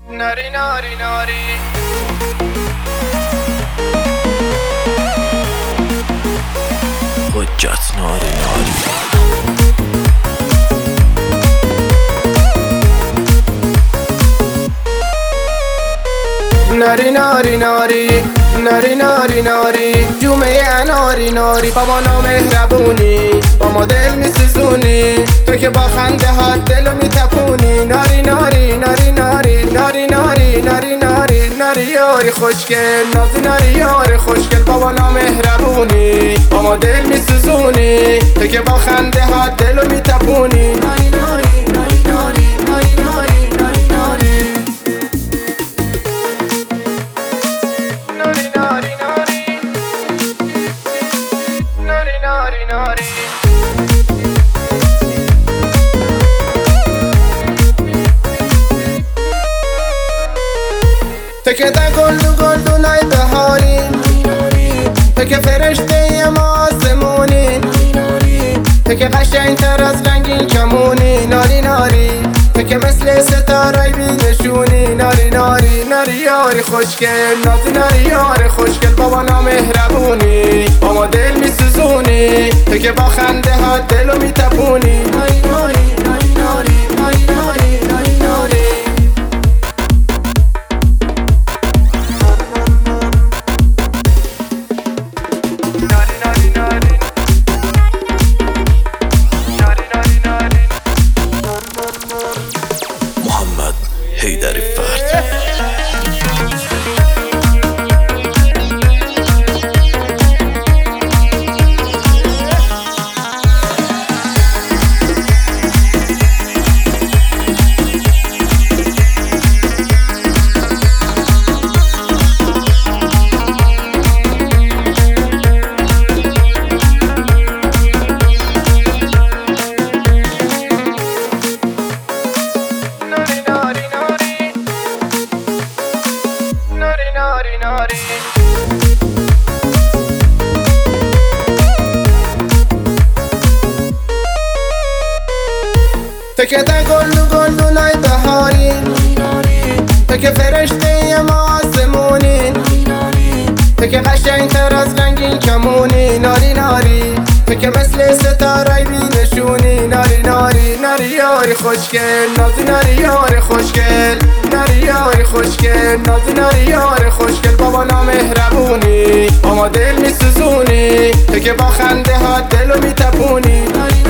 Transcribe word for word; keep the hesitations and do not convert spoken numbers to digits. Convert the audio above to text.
ناری ناری ناری حجت ناری ناری ناری ناری ناری ناری ناری ناری جومه ناری ناری بابا نامهربونی با ما دل میسوزونی تو که با خنده هات دلو میتپونی ناری ناری ناری ناری ناری ناری ناری ناری ناری یاری خوشگل نازی ناری یاری خوشگل بابا نامهربونی با ما دل میسوزونی تو که با خنده هات دلو میتپونی ناری ناری ناری ناری ناری ناری ناری ناری ناری ناری تو که در گلدو گلدونای بهاری تو که فرشته ما آسمونی تو که قشنگتر از رنگین کمونی ناری ناری تو که مثل ستاره‌ای بی‌نشونی ناری ناری ناری یاری خوشگل نازی ناری یاری خوشگل بابا نامهربونی با ما دل میسوزونی تو که با خنده ها دلو میتپونی ناری ناری ناری ناری ناری ناری ناری ناری محمد حیدری فرد ناری ناری تو که در گلدو گلدونای بهاری تو که فرشته ما آسمونی تو که قشنگتر از رنگین کمونی ناری ناری تو که مثل ستاره‌ای بی‌نشونی ناری ناری ناری یاری خوشگل نازی ناری یاری خوشگل ناری یاری خوشگل نازی ناری یاری خوشگل بابا نامهربونی با ما دل میسوزونی تو که با خنده ها دلو میتپونی